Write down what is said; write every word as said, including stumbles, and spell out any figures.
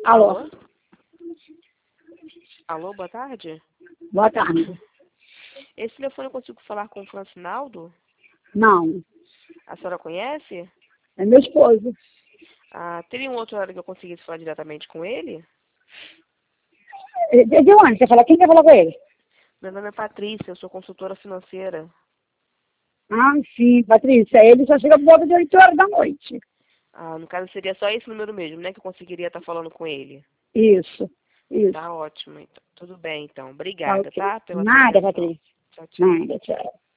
Alô? Alô? Alô, boa tarde. Boa tarde. Esse telefone eu consigo falar com o Francinaldo? Não, A senhora conhece? é meu esposo. Ah, teria um outro horário que eu conseguisse falar diretamente com ele? De, de onde? Você falou? Quem quer falar com ele? Meu nome é Patrícia, eu sou consultora financeira. Ah, sim, Patrícia. Ele só chega por volta de oito horas da noite. Ah, no caso seria só esse número mesmo, né? Que eu conseguiria estar falando com ele. Isso, isso. Tá ótimo, então. Tudo bem, então. Tá Obrigada, ok. tá? Pela sua Nada, atenção. Patrícia. Tchau, tchau. Nada, tchau.